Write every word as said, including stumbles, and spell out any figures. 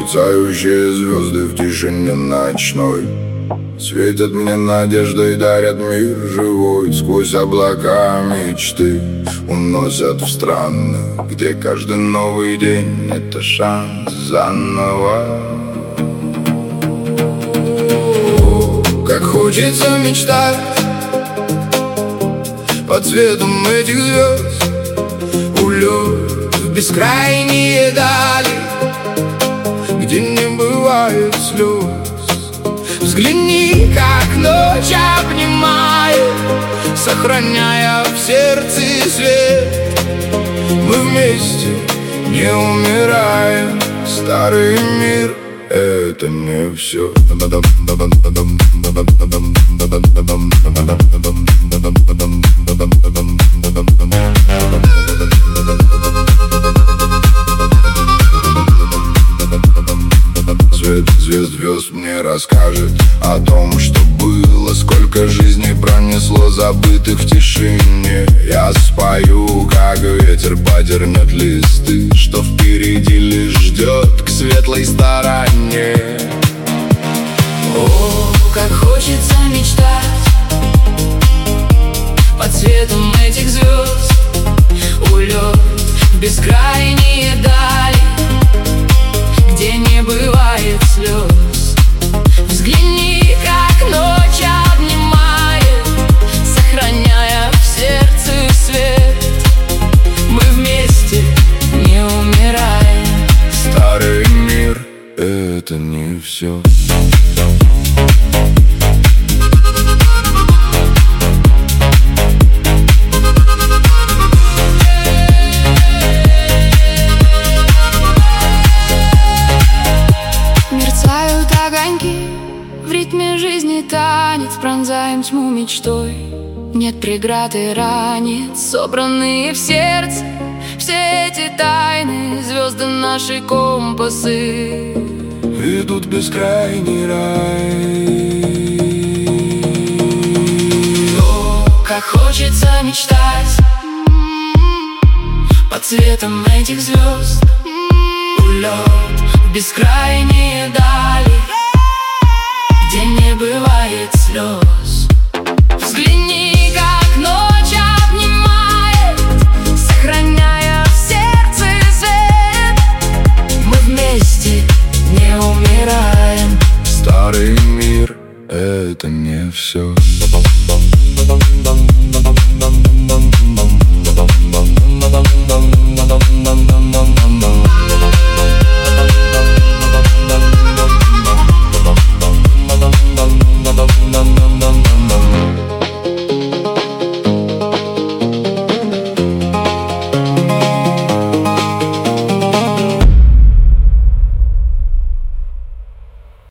Мерцающие звезды в тишине ночной светят мне надеждой, дарят мир живой. Сквозь облака мечты уносят в страны, где каждый новый день — это шанс заново. О, как хочется мечтать под светом этих звезд, улет в бескрайние дали, где не бывает слез. Взгляни, как ночь обнимает, сохраняя в сердце свет. Мы вместе не умираем, старый мир — это не все. Свет звезд звезд мне расскажет о том, что было, сколько жизней пронесло, забытых в тишине. Я спою, как ветер подернет листы, что впереди лишь ждет к светлой стороне. О, как хочется мечтать под светом этих звезд, улет в бескрайние дали, где не бывает слез. Взгляни, как ночь обнимает, сохраняя в сердце свет. Мы вместе не умираем, старый мир — это не все. в ритме жизни танец, пронзаем тьму мечтой. Нет преград и ранит, собранные в сердце все эти тайны, звезды наши компасы ведут в бескрайний рай. О, как хочется мечтать под светом этих звезд, улет в бескрайние дали, где не бывает слез. Взгляни, как ночь обнимает, сохраняя в сердце свет. Мы вместе не умираем, старый мир — это не все.